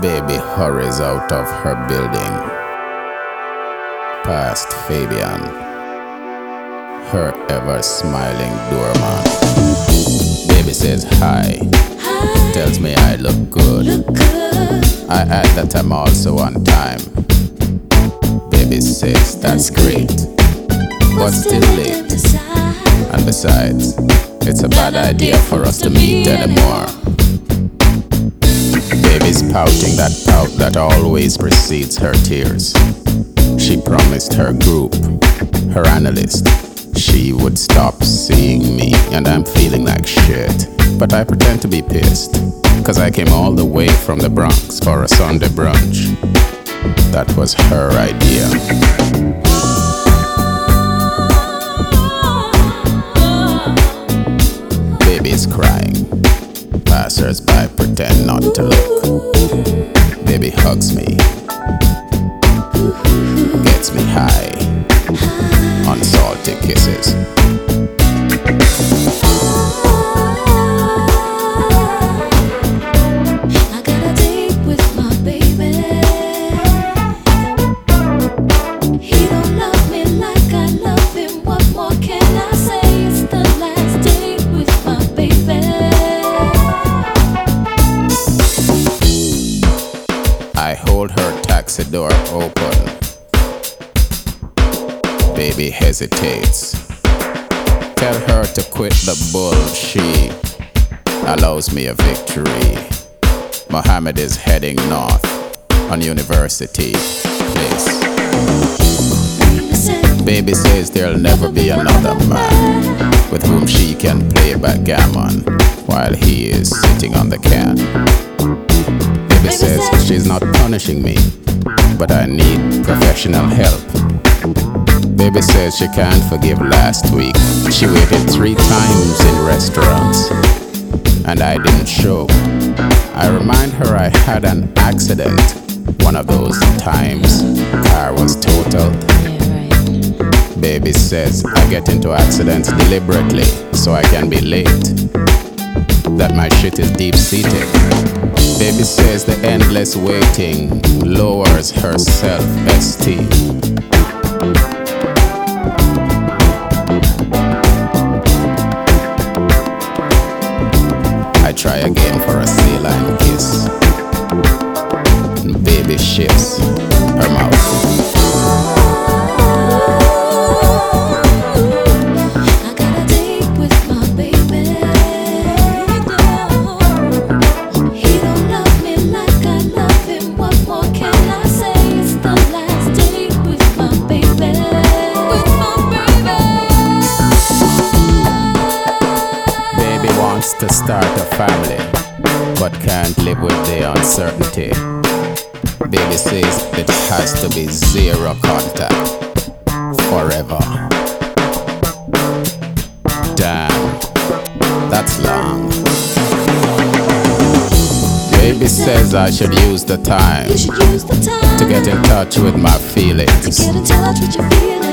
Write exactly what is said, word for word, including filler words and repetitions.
Baby hurries out of her building, past Fabian, her ever-smiling doorman. Baby says hi, Hi, tells me I look good. look good. I add that I'm also on time. Baby says that's great, but still late. And besides, it's a bad idea for us to meet anymore. Baby's pouting that pout that always precedes her tears. She promised her group, her analyst, she would stop seeing me, and I'm feeling like shit. But I pretend to be pissed, cause I came all the way from the Bronx for a Sunday brunch. That was her idea. Baby's crying. Passers-by pretend not to look. Baby hugs me, gets me high on salty kisses. I got a date with my baby. He don't love me like I love him. What more can I say? It's the last date with my baby. I hold her taxi door open. Baby hesitates. Tell her to quit the bull. She allows me a victory. Mohammed is heading north on University Place. Baby says there'll never be another man with whom she can play backgammon while he is sitting on the can. Baby says she's not punishing me, but I need professional help. Baby says she can't forgive last week. She waited three times in restaurants, and I didn't show. I remind her I had an accident. One of those times, car was totaled. Baby says I get into accidents deliberately so I can be late. That my shit is deep-seated. Baby says the endless waiting lowers her self-esteem. I try again for a saline kiss. Baby shifts her mouth. I got a date with my baby. He don't love me like I love him. What more can I say? It's the last date with my baby. With my baby. Baby wants to start a family, but can't live with the uncertainty. Baby says it has to be zero contact forever. Damn, that's long. Baby says I should use the time You should use the time to get in touch with my to feelings. get in touch with your feelings.